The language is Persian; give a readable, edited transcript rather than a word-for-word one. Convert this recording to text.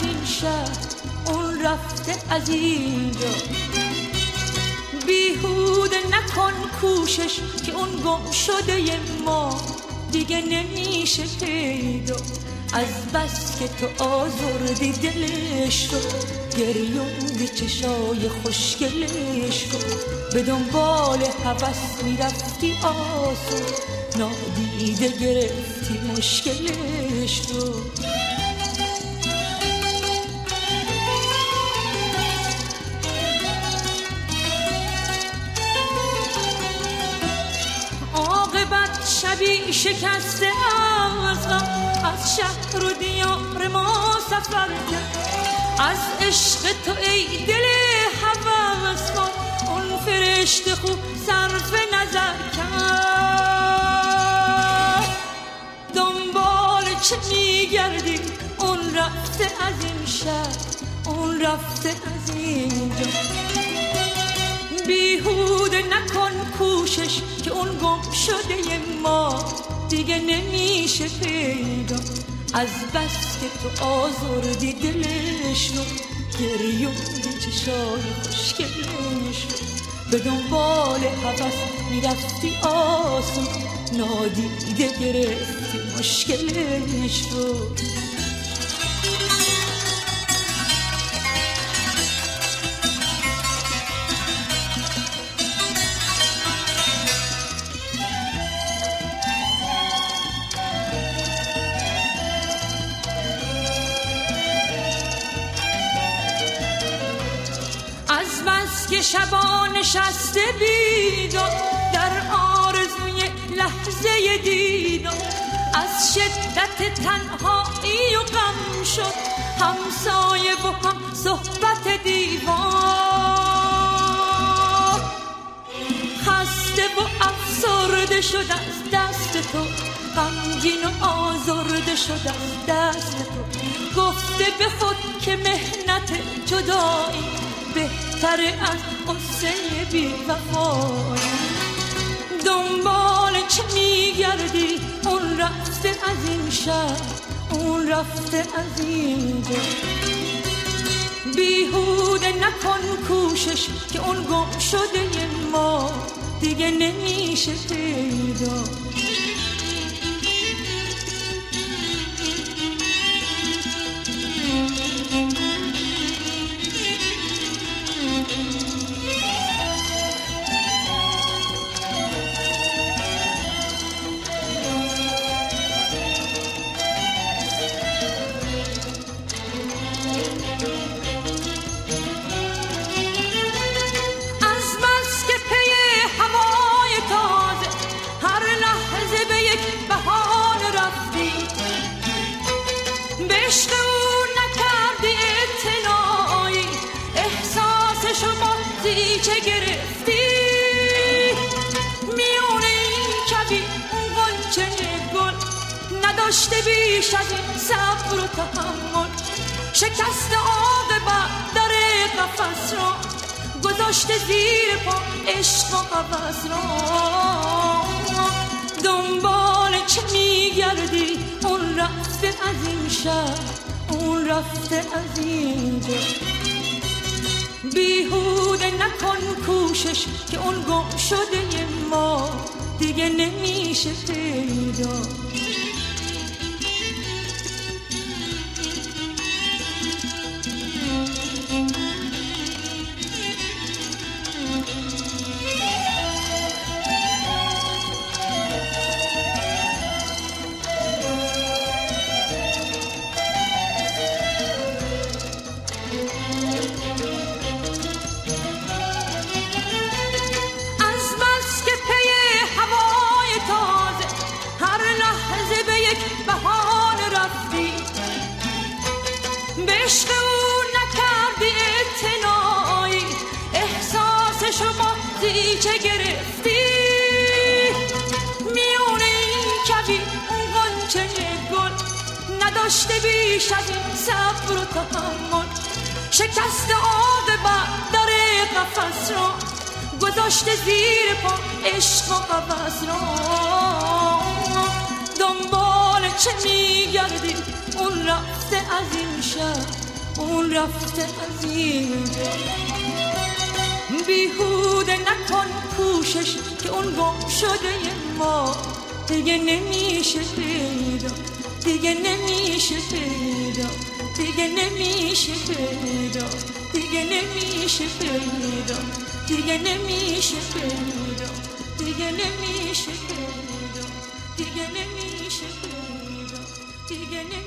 این شهر، اون رفته از اینجا. بیهوده نکن کوشش که اون گم شده ما دیگه نمیشه پیدا. از بس که تو آزردی دلش رو، گریوندی چشای خوشگلش رو، به دنبال هوس میرفتی آسون، نادیده گرفتی مشکلش رو. عاقبت شبی شکسته از غم، از شهر و دیار ما سفر کرد. از عشق تو ای دل هوسبان، اون فرشته خوب صرف نظر کرد. دنبال چه میگردی؟ اون رفته از این شهر، اون رفته از اینجا. بیهوده نکن کوشش که اون گم شده ما دیگه نمیشه پیدا. از بس که تو آزردی دلش رو، گریوندی چشای خوشگلش رو، به دنبال هوس میرفتی آسون، نادیده گرفتی مشکلش رو. که شبا نشسته بیدار در آرزوی لحظه دیدار، از شدت تنهایی و غم شد همسایه و هم صحبت دیوار. خسته و افسرده شد از دست تو، غمگین و آزرده شد از دست تو. گفته به خود که مهنت جدایی بهتر از قصه بی وفایی. دنبال چه میگردی؟ اون رفته از این شهر، اون رفته از اینجا. بیهوده نکن کوشش که اون گم شده ما دیگه نمیشه پیدا. عشق او نکردی اطلاعی، احساس شما چه گرفتی؟ میونه این کبی اون غنچه گل نداشته بیش از این صبر و تحمل. شکست عاقبت در قفس را گذاشته زیر پا عشق و هوس را. دنبال چه میگردی؟ اون رفته از این شهر، اون رفته از اینجا. بیهوده نکن کوشش که اون گم شده ما دیگه نمیشه پیدا. عشق او نکردی اطلاعی، احساس شما چه گرفتی؟ میونه این کبی اون غنچه گل نداشته بیش از این صبر و تحمل. شکست عاقبت در قفس را گذاشته زیر پا عشق و هوس را. دنبال چه میگردی؟ اون رفته از این شهر، اون رفته از اینجا. بیهوده نکن کوشش که اون گم شده ما دیگه نمیشه پیدا، دیگه نمیشه پیدا، دیگه نمیشه پیدا، دیگه نمیشه پیدا، دیگه نمیشه پیدا، دیگه نمیشه پیدا، دیگه نمیشه پیدا، دیگه نمیشه